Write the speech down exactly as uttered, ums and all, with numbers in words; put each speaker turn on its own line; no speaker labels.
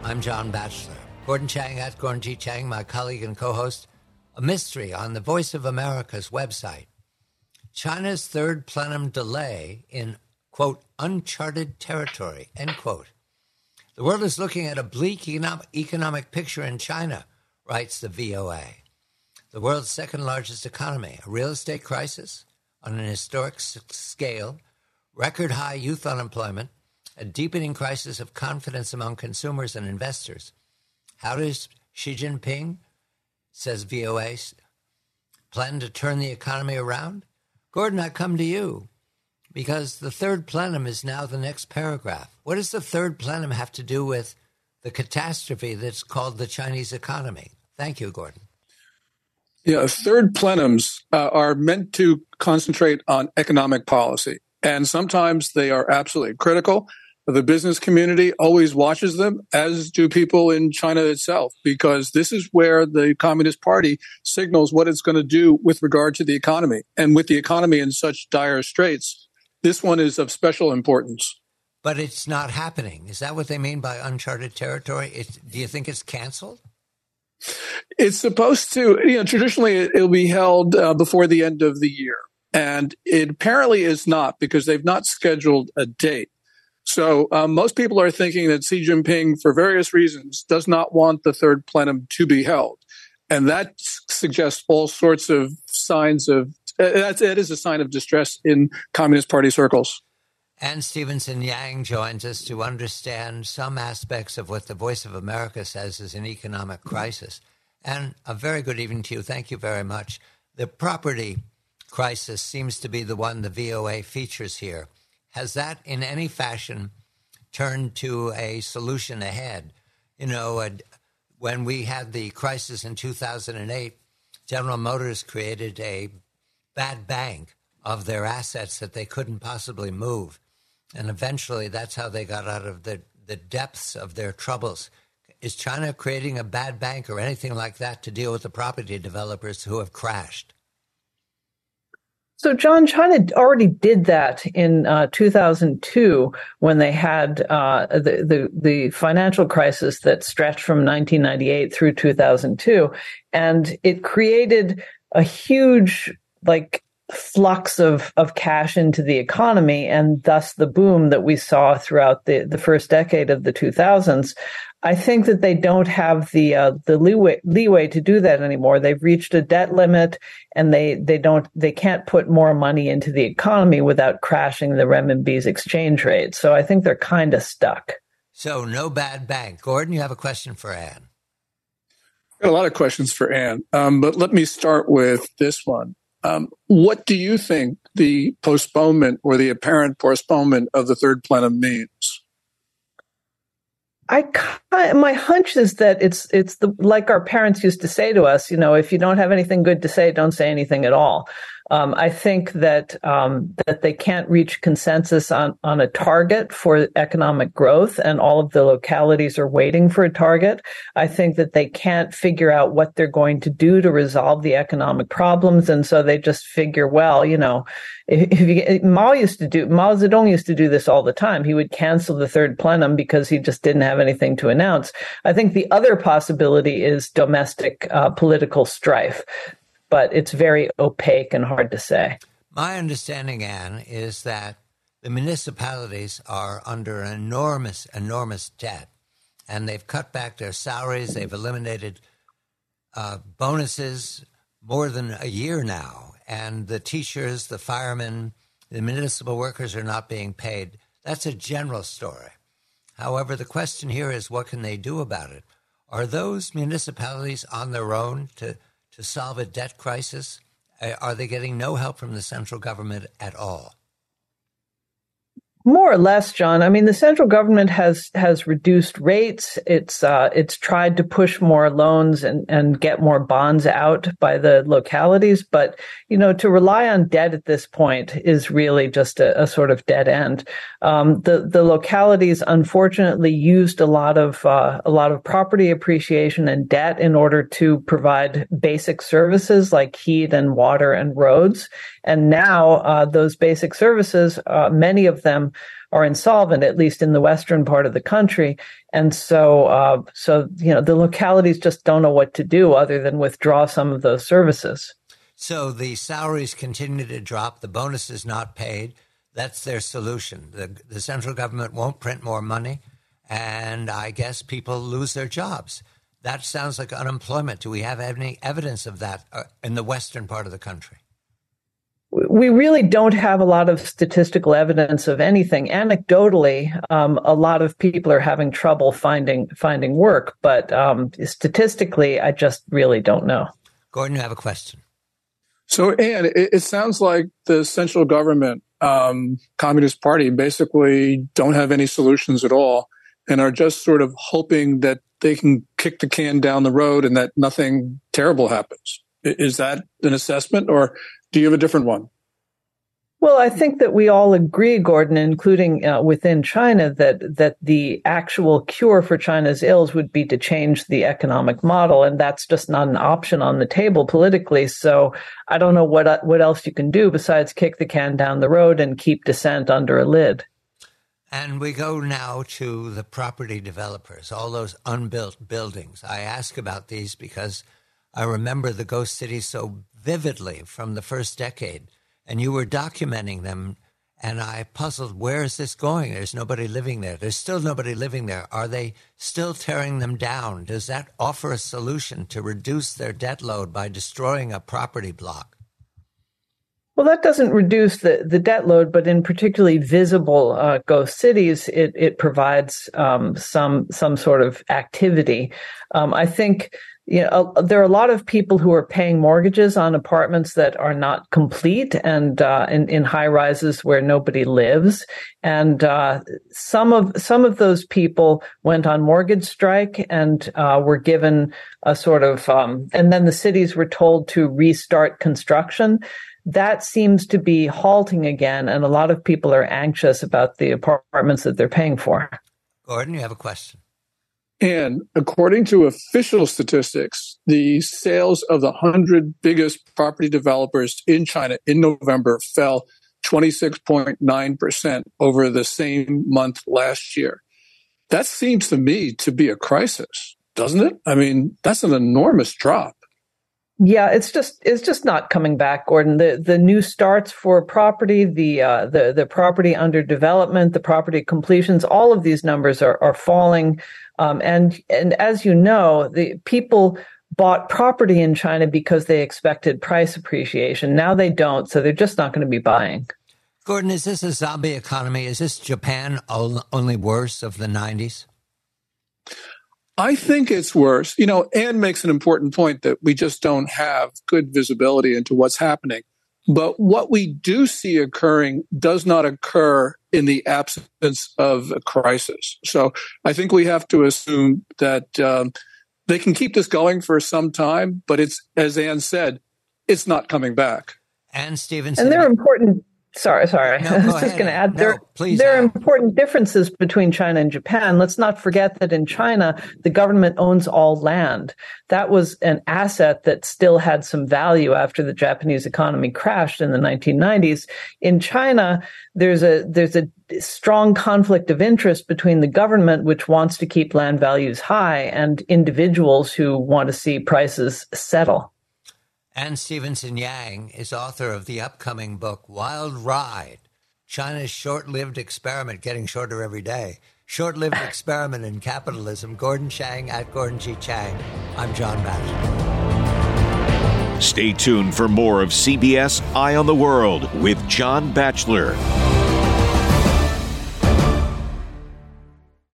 I'm John Batchelor. Gordon Chang at Gordon G. Chang, my colleague and co-host. A mystery on the Voice of America's website. China's third plenum delay in, quote, uncharted territory, end quote. The world is looking at a bleak economic picture in China, writes the V O A. The world's second largest economy, a real estate crisis on an historic s- scale, record high youth unemployment, a deepening crisis of confidence among consumers and investors. How does Xi Jinping, says V O A, plan to turn the economy around? Gordon, I come to you because the third plenum is now the next paragraph. What does the third plenum have to do with the catastrophe that's called the Chinese economy? Thank you, Gordon.
Yeah, third plenums uh, are meant to concentrate on economic policy, and sometimes they are absolutely critical. The business community always watches them, as do people in China itself, because this is where the Communist Party signals what it's going to do with regard to the economy. And with the economy in such dire straits, this one is of special importance.
But it's not happening. Is that what they mean by uncharted territory? It's, do you think it's canceled?
It's supposed to, you know, traditionally it'll be held uh, before the end of the year. And it apparently is not, because they've not scheduled a date. So um, most people are thinking that Xi Jinping, for various reasons, does not want the third plenum to be held. And that suggests all sorts of signs of, uh, that's, it is a sign of distress in Communist Party circles.
Ann Stevenson Yang joins us to understand some aspects of what the Voice of America says is an economic crisis. And a very good evening to you. Thank you very much. The property crisis seems to be the one the V O A features here. Has that in any fashion turned to a solution ahead? You know, uh, when we had the crisis in two thousand eight, General Motors created a bad bank of their assets that they couldn't possibly move. And eventually that's how they got out of the, the depths of their troubles. Is China creating a bad bank or anything like that to deal with the property developers who have crashed?
So, John, China already did that in uh, two thousand two when they had uh, the, the the financial crisis that stretched from nineteen ninety-eight through two thousand two, and it created a huge, like, flux of of cash into the economy, and thus the boom that we saw throughout the the first decade of the two thousands. I think that they don't have the uh, the leeway leeway to do that anymore. They've reached a debt limit, and they they don't they can't put more money into the economy without crashing the renminbi's exchange rate. So I think they're kind of stuck.
So no bad bank. Gordon, you have a question for Ann.
I've got a lot of questions for Ann, um, but let me start with this one. Um, what do you think the postponement or the apparent postponement of the third plenum means?
I my hunch is that it's it's the like our parents used to say to us, you know, if you don't have anything good to say, don't say anything at all. Um, I think that um, that they can't reach consensus on on a target for economic growth, and all of the localities are waiting for a target. I think that they can't figure out what they're going to do to resolve the economic problems, and so they just figure, well, you know, if, if you, Mao used to do Mao Zedong used to do this all the time. He would cancel the third plenum because he just didn't have anything to announce. I think the other possibility is domestic uh, political strife, but it's very opaque and hard to say.
My understanding, Ann, is that the municipalities are under an enormous, enormous debt, and they've cut back their salaries. They've eliminated uh, bonuses more than a year now, and the teachers, the firemen, the municipal workers are not being paid. That's a general story. However, the question here is, what can they do about it? Are those municipalities on their own to to solve a debt crisis? Are they getting no help from the central government at all?
More or less, John. I mean, the central government has has reduced rates. It's uh, it's tried to push more loans and, and get more bonds out by the localities. But, you know, to rely on debt at this point is really just a, a sort of dead end. Um, the the localities unfortunately used a lot of uh, a lot of property appreciation and debt in order to provide basic services like heat and water and roads. And now uh, those basic services, uh, many of them are insolvent, at least in the western part of the country. And so, uh, so you know, the localities just don't know what to do other than withdraw some of those services.
So the salaries continue to drop. The bonus is not paid. That's their solution. The, the central government won't print more money, and I guess people lose their jobs. That sounds like unemployment. Do we have any evidence of that in the western part of the country?
We really don't have a lot of statistical evidence of anything. Anecdotally, um, a lot of people are having trouble finding finding work, but um, statistically, I just really don't know.
Gordon, you have a question.
So, Anne, it, it sounds like the central government, um, Communist Party, basically don't have any solutions at all and are just sort of hoping that they can kick the can down the road and that nothing terrible happens. Is that an assessment, or do you have a different one?
Well, I think that we all agree, Gordon, including uh, within China, that that the actual cure for China's ills would be to change the economic model, and that's just not an option on the table politically. So I don't know what what else you can do besides kick the can down the road and keep dissent under a lid.
And we go now to the property developers, all those unbuilt buildings. I ask about these because I remember the ghost cities so vividly from the first decade. And you were documenting them, and I puzzled, where is this going? There's nobody living there. There's still nobody living there. Are they still tearing them down? Does that offer a solution to reduce their debt load by destroying a property block?
Well, that doesn't reduce the, the debt load, but in particularly visible uh, ghost cities, it, it provides um, some some sort of activity. Um, I think you know, there are a lot of people who are paying mortgages on apartments that are not complete and uh, in, in high rises where nobody lives. And uh, some of some of those people went on mortgage strike and uh, were given a sort of, um, and then the cities were told to restart construction. That seems to be halting again, and a lot of people are anxious about the apartments that they're paying for.
Gordon, you have a question.
And according to official statistics, the sales of the one hundred biggest property developers in China in November fell twenty-six point nine percent over the same month last year. That seems to me to be a crisis, doesn't it? I mean, that's an enormous drop.
Yeah, it's just it's just not coming back, Gordon. The the new starts for property, the uh, the the property under development, the property completions, all of these numbers are are falling. Um, and and as you know, the people bought property in China because they expected price appreciation. Now they don't, so they're just not going to be buying.
Gordon, is this a zombie economy? Is this Japan only worse of the nineties?
I think it's worse. You know, Anne makes an important point that we just don't have good visibility into what's happening. But what we do see occurring does not occur in the absence of a crisis. So I think we have to assume that um, they can keep this going for some time, but it's, as Anne said, it's not coming back.
Anne Stevenson.
And there are important Sorry, sorry.
No,
I was
go
just going to add,
no,
there,
please
there are
add.
important differences between China and Japan. Let's not forget that in China, the government owns all land. That was an asset that still had some value after the Japanese economy crashed in the nineteen nineties. In China, there's a there's a strong conflict of interest between the government, which wants to keep land values high, and individuals who want to see prices settle.
Anne Stevenson Yang is author of the upcoming book, Wild Ride, China's Short-Lived Experiment, getting shorter every day. Short-Lived Experiment in Capitalism. Gordon Chang at Gordon G. Chang. I'm John Batchelor.
Stay tuned for more of C B S Eye on the World with John Batchelor.